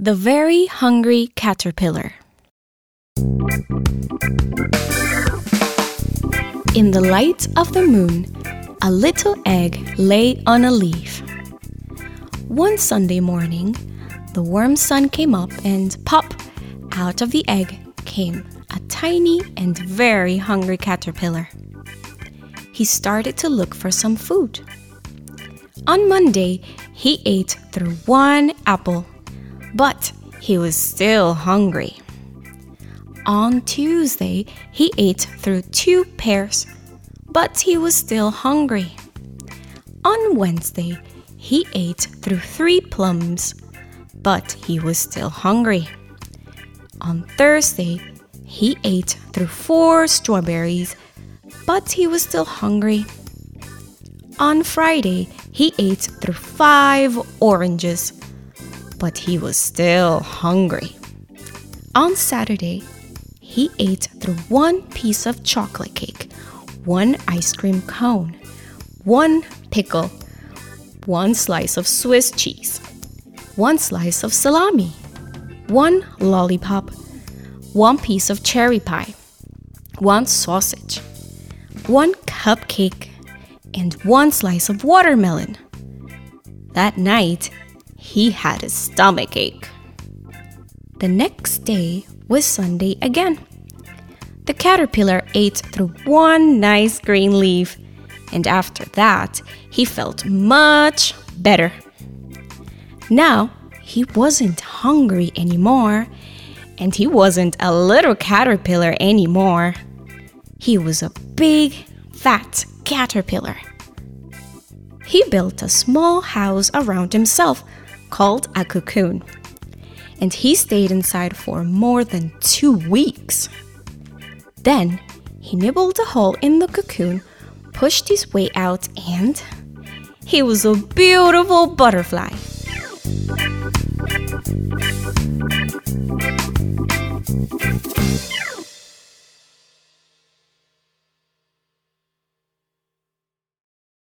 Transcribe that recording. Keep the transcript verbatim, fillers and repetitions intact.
The Very Hungry Caterpillar. In the light of the moon, a little egg lay on a leaf. One Sunday morning, the warm sun came up and pop, out of the egg came a tiny and very hungry caterpillar. He started to look for some food. On Monday, he ate through one apple, but he was still hungry. On Tuesday, he ate through two pears, but he was still hungry. On Wednesday, he ate through three plums, but he was still hungry. On Thursday, he ate through four strawberries, but he was still hungry. On Friday, he ate through five oranges, but he was still hungry. On Saturday, he ate through one piece of chocolate cake, one ice cream cone, one pickle, one slice of Swiss cheese, one slice of salami, one lollipop, one piece of cherry pie, one sausage, one cupcake, and one slice of watermelon. That night, he had a stomach ache. The next day was Sunday again. The caterpillar ate through one nice green leaf, and after that, he felt much better. Now, he wasn't hungry anymore, and he wasn't a little caterpillar anymore. He was a big, fat caterpillar. He built a small house around himself called a cocoon, and he stayed inside for more than two weeks. Then he nibbled a hole in the cocoon, pushed his way out, and he was a beautiful butterfly.